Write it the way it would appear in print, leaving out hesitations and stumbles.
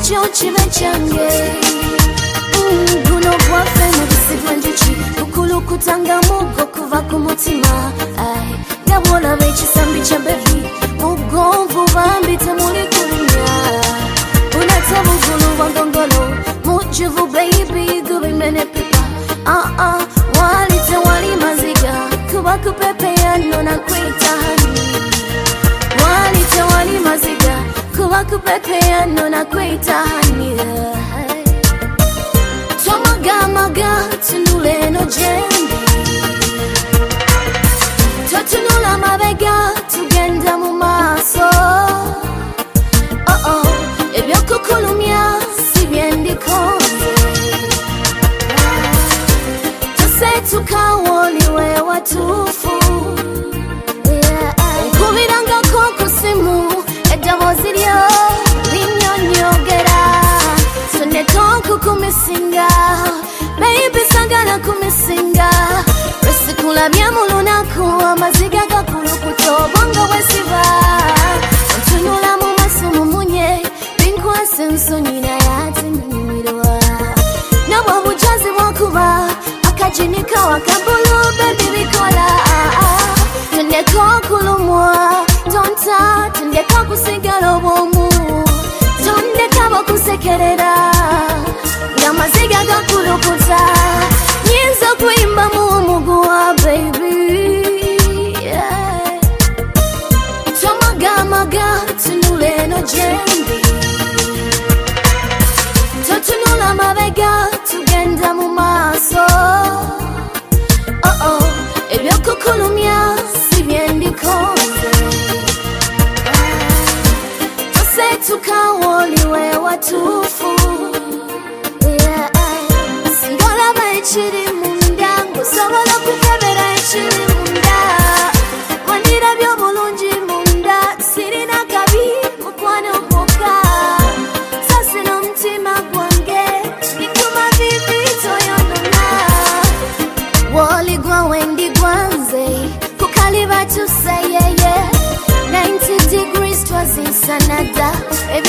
ekyo kibe kyange guno bwaffe mu busigwa njuki bukulukutanga mugo kuva ku mutima nga bw'olaba ekisambi kya bebi mugonvu bambi temuli kulumya unata bugulu bwa ngongolo mujuvu baby gubimene pipa wali tewali maziga kuba kupepea nona kwita hani wali tewali maziga kuba kupepea nona kwita hani Twamagamaga tunule no jembe Totunula mabega tugenda mu maso ebyokukulumya si byendikoze tusetukawoliwe watufu nkubirangako ku simu eddoboozi lyo linyonyogera kukumisinga baby sagala kumisinga wesikulabya mu lunaku amaziga gakulukuta obwongo bwesiba ntunula mu maso mumunye binkwasa ensonyi naye ate nyumirwa nabwo obujazi bwokuba akajinika wakabulu baby bikola tundeka okulumwa tonta tundeka okusigala obwomu tundeka bakusekerera Maziga gakulukuta nyinza kuyimba mu muguwa baby Twamagamaga tunule no jembe Totunula mabega tugenda mu maso ebyokukulumya si byendikoze tosetukawoliwe watufu Chiri munda ngusobola kukebera ekiri munda wanira by'obulungi munda sirina kabi mukwano gwokka sasina omutima gwange nikuma bibi toyonona woligwa wendi gwanze kukaliba tuseyeye 90 degrees twazinsanada